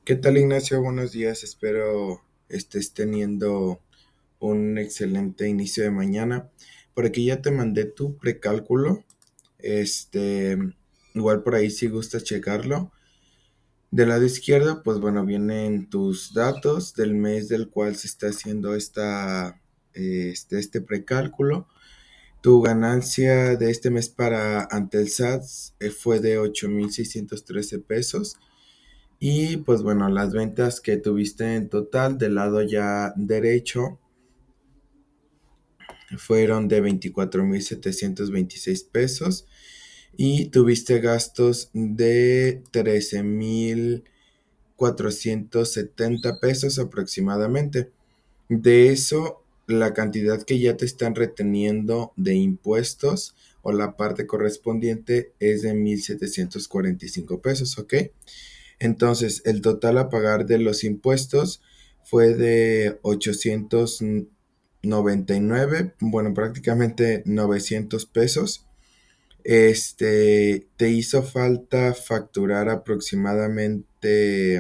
¿Qué tal, Ignacio? Buenos días. Espero estés teniendo un excelente inicio de mañana. Por aquí ya te mandé tu precálculo. Este, igual por ahí si gustas checarlo. Del lado izquierdo, pues bueno, vienen tus datos del mes del cual se está haciendo este precálculo. Tu ganancia de este mes para ante el SAT fue de 8,613 pesos. Y pues bueno, las ventas que tuviste en total del lado ya derecho fueron de 24,726 pesos y tuviste gastos de 13,470 pesos aproximadamente. De eso, la cantidad que ya te están reteniendo de impuestos o la parte correspondiente es de 1,745 pesos, ¿ok? Entonces, el total a pagar de los impuestos fue de 899, bueno, prácticamente 900 pesos. Te hizo falta facturar aproximadamente,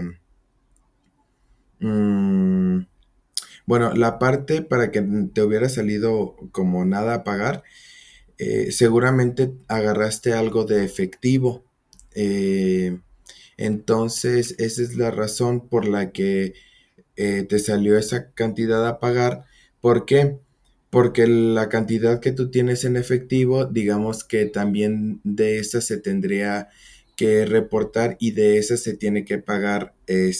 mm, bueno, la parte para que te hubiera salido como nada a pagar, seguramente agarraste algo de efectivo. Eh, entonces, esa es la razón por la que te salió esa cantidad a pagar. ¿Por qué? Porque la cantidad que tú tienes en efectivo, digamos que también de esa se tendría que reportar y de esa se tiene que pagar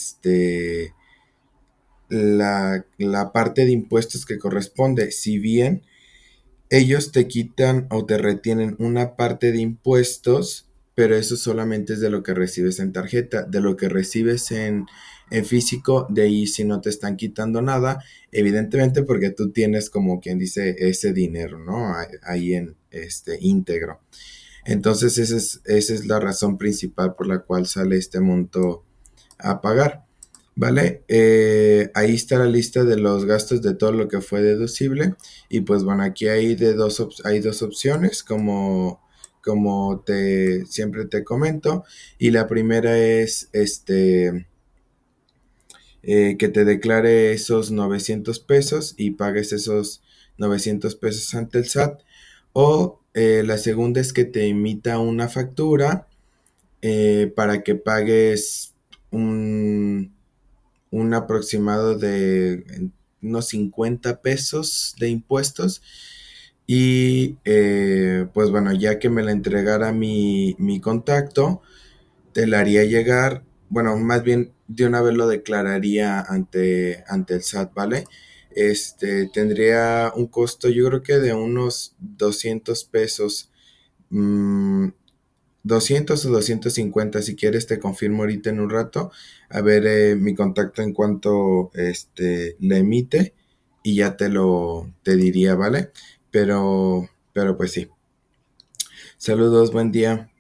la parte de impuestos que corresponde. Si bien ellos te quitan o te retienen una parte de impuestos, pero eso solamente es de lo que recibes en tarjeta, de lo que recibes en físico, de ahí si no te están quitando nada, evidentemente porque tú tienes como quien dice ese dinero, ¿no? Ahí en íntegro. Entonces esa es la razón principal por la cual sale este monto a pagar. ¿Vale? Ahí está la lista de los gastos de todo lo que fue deducible. Y pues bueno, aquí hay dos opciones, como siempre te comento. Y la primera es que te declare esos 900 pesos y pagues esos 900 pesos ante el SAT. O la segunda es que te emita una factura para que pagues un un aproximado de unos 50 pesos de impuestos. Y pues bueno, ya que me la entregara mi contacto, te la haría llegar, bueno, más bien de una vez lo declararía ante el SAT, ¿vale? Tendría un costo, yo creo que de unos 200 pesos. mm, 200 o 250, si quieres te confirmo ahorita en un rato, a ver mi contacto en cuanto le emite y ya te diría, ¿vale? Pero pues sí. Saludos, buen día.